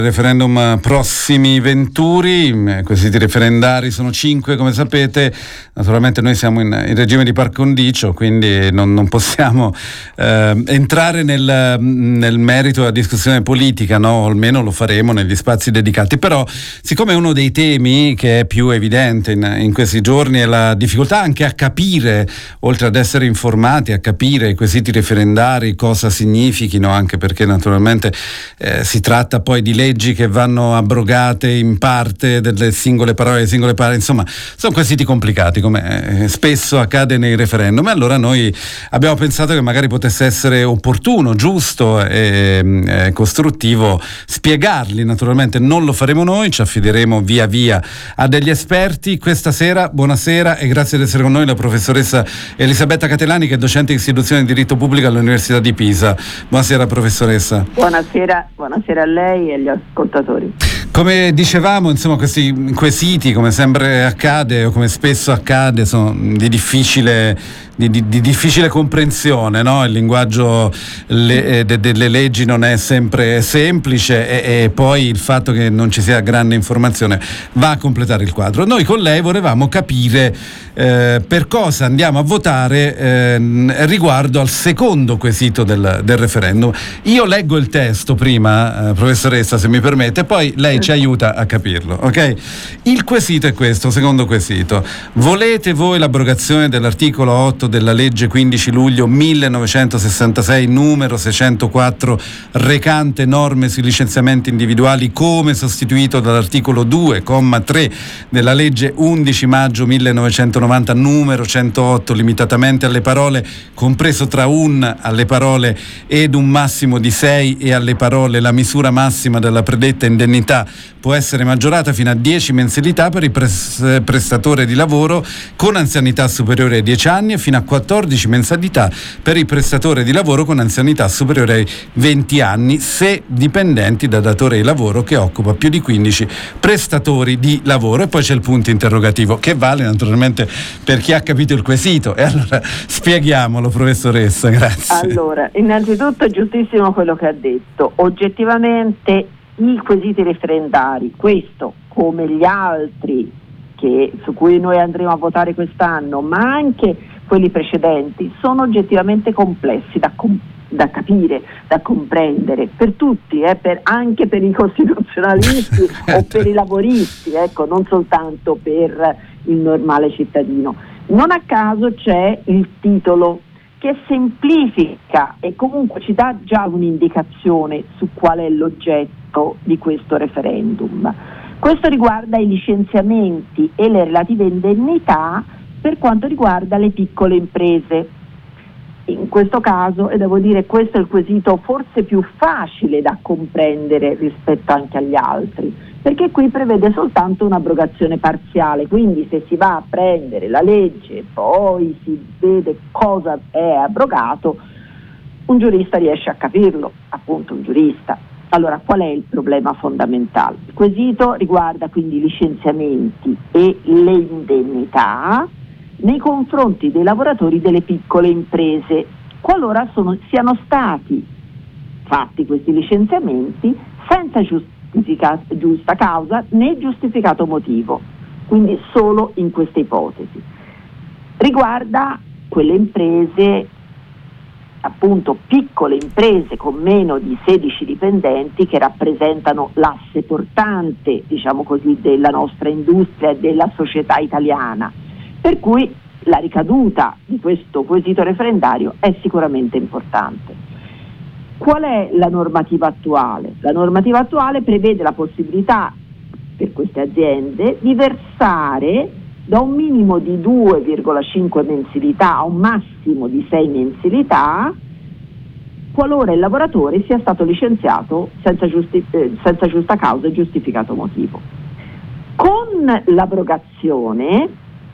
Referendum prossimi venturi, quesiti referendari sono 5 come sapete. Naturalmente noi siamo in regime di par condicio, quindi non possiamo entrare nel merito della discussione politica, no? O almeno lo faremo negli spazi dedicati. Però siccome uno dei temi che è più evidente in questi giorni è la difficoltà anche a capire, oltre ad essere informati, a capire i quesiti referendari cosa significhino, anche perché naturalmente si tratta poi di leggi che vanno abrogate in parte delle singole parole, insomma sono quesiti complicati come spesso accade nei referendum. E allora noi abbiamo pensato che magari potesse essere opportuno, giusto e costruttivo spiegarli. Naturalmente non lo faremo noi, ci affideremo via via a degli esperti. Questa sera, buonasera e grazie di essere con noi la professoressa Elisabetta Catelani, che è docente di istituzione di diritto pubblico all'Università di Pisa. Buonasera professoressa. Buonasera a lei e agli ascoltatori. Come dicevamo, insomma, questi quesiti, come sempre accade o come spesso accade, sono di difficile comprensione, no? Il linguaggio delle leggi non è sempre semplice e poi il fatto che non ci sia grande informazione va a completare il quadro. Noi con lei volevamo capire per cosa andiamo a votare riguardo al secondo quesito del referendum. Io leggo il testo prima, professoressa, se mi permette, poi lei ci aiuta a capirlo, ok? Il quesito è questo, secondo quesito: volete voi l'abrogazione dell'articolo 8 della legge 15 luglio 1966 numero 604 recante norme sui licenziamenti individuali, come sostituito dall'articolo 2 comma 3 della legge 11 maggio 1990 numero 108, limitatamente alle parole compreso tra un alle parole ed un massimo di 6 e alle parole la misura massima della predetta indennità può essere maggiorata fino a 10 mensilità per il prestatore di lavoro con anzianità superiore ai 10 anni e fino a 14 mensilità per il prestatore di lavoro con anzianità superiore ai 20 anni se dipendenti da datore di lavoro che occupa più di 15 prestatori di lavoro. E poi c'è il punto interrogativo che vale naturalmente per chi ha capito il quesito. E allora spieghiamolo, professoressa, grazie. Allora, innanzitutto è giustissimo quello che ha detto. Oggettivamente i quesiti referendari, questo come gli altri su cui noi andremo a votare quest'anno, ma anche quelli precedenti, sono oggettivamente complessi da capire, da comprendere per tutti, anche per i costituzionalisti o per i laboristi, ecco, non soltanto per il normale cittadino. Non a caso c'è il titolo che semplifica e comunque ci dà già un'indicazione su qual è l'oggetto di questo referendum. Questo riguarda i licenziamenti e le relative indennità per quanto riguarda le piccole imprese. In questo caso, e devo dire questo è il quesito forse più facile da comprendere rispetto anche agli altri, perché qui prevede soltanto un'abrogazione parziale, quindi se si va a prendere la legge e poi si vede cosa è abrogato, un giurista riesce a capirlo, appunto un giurista. Allora, qual è il problema fondamentale? Il quesito riguarda quindi i licenziamenti e le indennità nei confronti dei lavoratori delle piccole imprese, qualora siano stati fatti questi licenziamenti senza giusta causa né giustificato motivo, quindi solo in queste ipotesi. Riguarda quelle imprese, appunto piccole imprese con meno di 16 dipendenti, che rappresentano l'asse portante, diciamo così, della nostra industria e della società italiana, per cui la ricaduta di questo quesito referendario è sicuramente importante. Qual è la normativa attuale? La normativa attuale prevede la possibilità per queste aziende di versare da un minimo di 2,5 mensilità a un massimo di 6 mensilità qualora il lavoratore sia stato licenziato senza giusta causa e giustificato motivo. Con l'abrogazione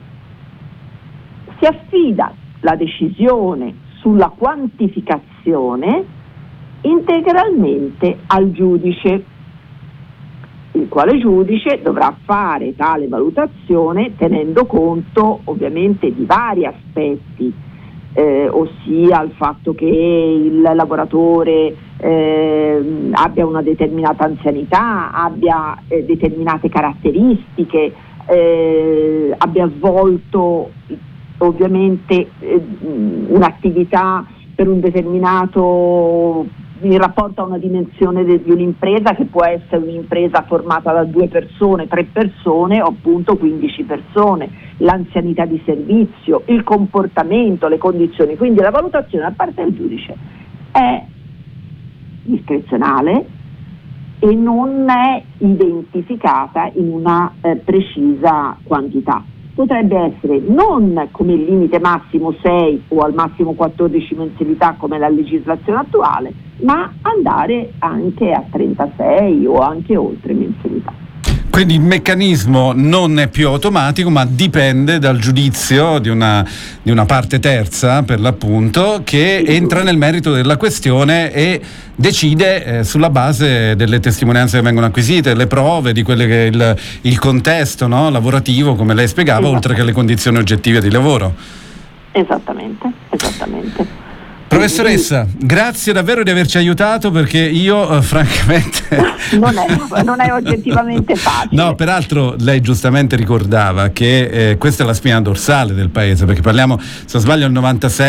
si affida la decisione sulla quantificazione integralmente al giudice, il quale giudice dovrà fare tale valutazione tenendo conto ovviamente di vari aspetti, ossia il fatto che il lavoratore abbia una determinata anzianità, abbia determinate caratteristiche, abbia svolto ovviamente un'attività per un determinato, in rapporto a una dimensione di un'impresa che può essere un'impresa formata da 2 persone, 3 persone o appunto 15 persone, l'anzianità di servizio, il comportamento, le condizioni. Quindi la valutazione da parte del giudice è discrezionale e non è identificata in una precisa quantità. Potrebbe essere non come il limite massimo 6 o al massimo 14 mensilità come la legislazione attuale, ma andare anche a 36 o anche oltre mensilità. Quindi il meccanismo non è più automatico, ma dipende dal giudizio di una parte terza, per l'appunto, che entra nel merito della questione e decide sulla base delle testimonianze che vengono acquisite, le prove, di quelle che il contesto, no, lavorativo, come lei spiegava, oltre che le condizioni oggettive di lavoro. Esattamente. Professoressa, grazie davvero di averci aiutato, perché io francamente non è oggettivamente facile. No, peraltro lei giustamente ricordava che questa è la spina dorsale del paese, perché parliamo, se non sbaglio, il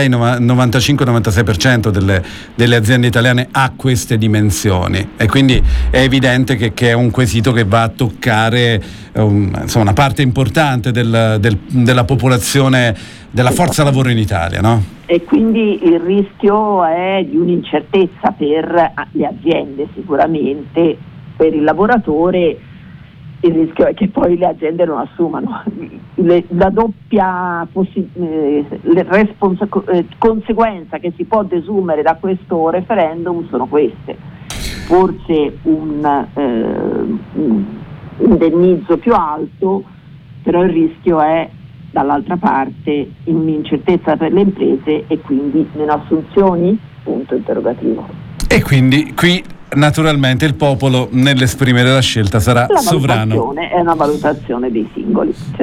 95-96% delle aziende italiane ha queste dimensioni, e quindi è evidente che è un quesito che va a toccare una parte importante della popolazione, della forza lavoro in Italia, no? E quindi il rischio è di un'incertezza per le aziende, sicuramente per il lavoratore il rischio è che poi le aziende non assumano. La doppia conseguenza che si può desumere da questo referendum sono queste: forse un indennizzo più alto, però il rischio è dall'altra parte in un'incertezza per le imprese e quindi meno assunzioni? Punto interrogativo. E quindi qui naturalmente il popolo nell'esprimere la scelta sarà sovrano. È una valutazione dei singoli.